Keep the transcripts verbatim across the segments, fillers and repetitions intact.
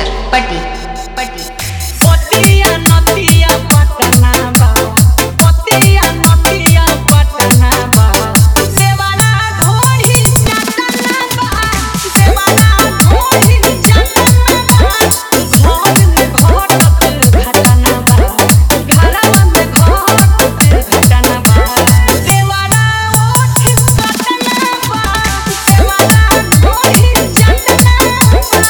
पटी पटी पतिया नतिया पटना बा पतिया नतिया पटना बा देवाना ढोही चटना बा देवाना ढोही चटना बा घर में घटत घटना बा घरवा में घटत घटना बा देवाना ओठ चटना बा देवाना ढोही चटना बा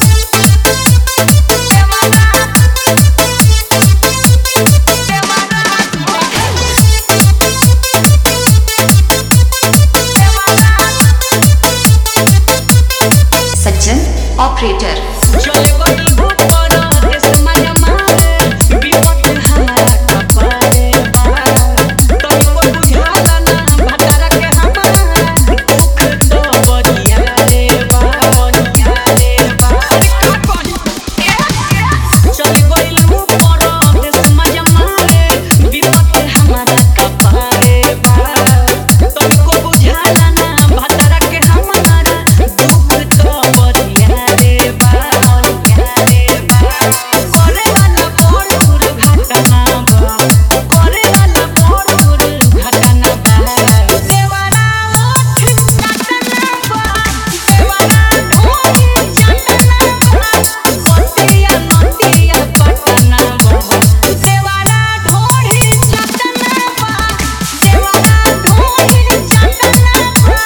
सज्जन ऑपरेटर चले गइल भूपर देश माया मारे विपत हमारा कपारे बा तनिको बुझाला ना भटारा के हमारा दुख तो बरिया रे बा बरिया रे बा चले गइल भूपर देश माया मारे विपत हमारा कपारे बा तनिको बुझाला ना भटारा के हमारा दुख तो बरिया रे बा बरिया रे बा करे वाला बड़ दुर्घटना बा करे वाला बड़ दुर्घटना बा देवाना ओठ चटना बा देवाना ढोही चटना बा पतिया नतिया पटना बा देवाना ढोही चटना बा देवाना ढोही चटना बा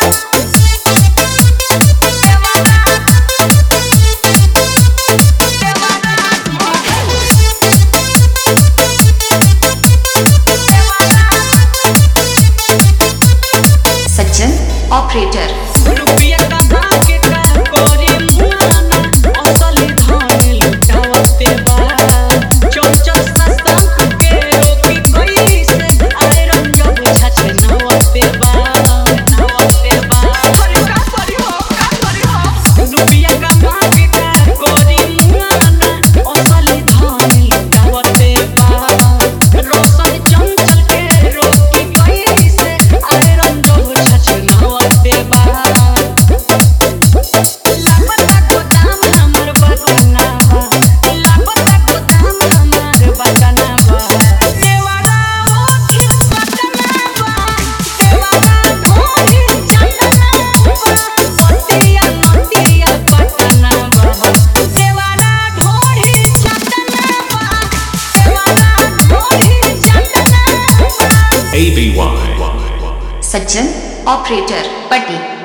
सज्जन ऑपरेटर रुपया का भाग्य का कोरी मुआना असली धन लुटावते बा चंचल ससंक के रोकी कैसे आयरन जब छछनावते बा नवते बा हरि का परि हो का परि हो रुपया का भाग्य का कोरी मुआना असली धन लुटावते बा रोशन चंचल के रोकी कैसे आयरन जब छछनावते बा लापता गोदाम हमर बटना बा लापता गोदाम हमर बटना बा देवाना ओठ चटना बा देवाना ढोही चटना बा पतिया नतिया पटना बा देवाना ढोही चटना बा देवाना ढोही चटना बा A B Y. सज्जन ऑपरेटर पटी